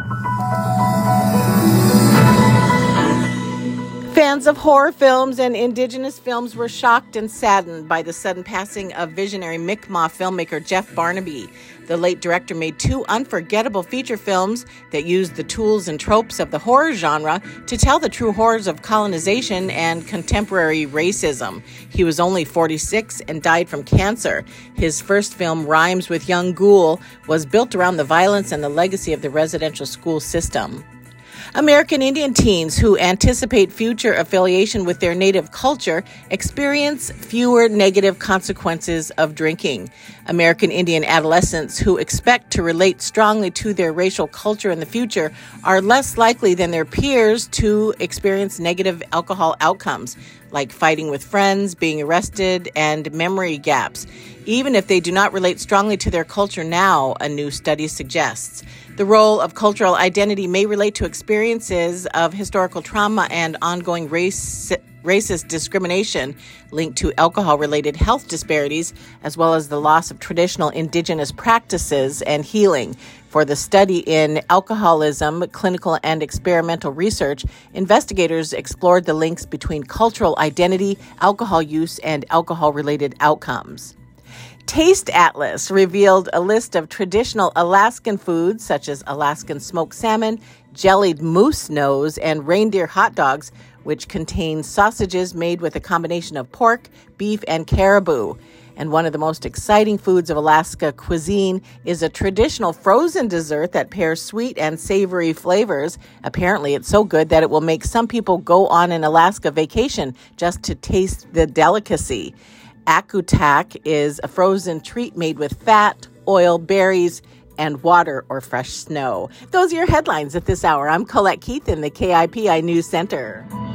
Fans of horror films and indigenous films were shocked and saddened by the sudden passing of visionary Mi'kmaq filmmaker Jeff Barnaby. The late director made two unforgettable feature films that used the tools and tropes of the horror genre to tell the true horrors of colonization and contemporary racism. He was only 46 and died from cancer. His first film, Rhymes with Young Ghoul, was built around the violence and the legacy of the residential school system. American Indian teens who anticipate future affiliation with their native culture experience fewer negative consequences of drinking. American Indian adolescents who expect to relate strongly to their racial culture in the future are less likely than their peers to experience negative alcohol outcomes, like fighting with friends, being arrested, and memory gaps, even if they do not relate strongly to their culture now, a new study suggests. The role of cultural identity may relate to experiences of historical trauma and ongoing racist discrimination linked to alcohol-related health disparities, as well as the loss of traditional indigenous practices and healing. For the study in alcoholism, clinical and experimental research, investigators explored the links between cultural identity, alcohol use, and alcohol-related outcomes. Taste Atlas revealed a list of traditional Alaskan foods such as Alaskan smoked salmon, jellied moose nose, and reindeer hot dogs, which contain sausages made with a combination of pork, beef, and caribou. And one of the most exciting foods of Alaska cuisine is a traditional frozen dessert that pairs sweet and savory flavors. Apparently, it's so good that it will make some people go on an Alaska vacation just to taste the delicacy. Akutak is a frozen treat made with fat, oil, berries, and water or fresh snow. Those are your headlines at this hour. I'm Colette Keith in the KIPI News Center.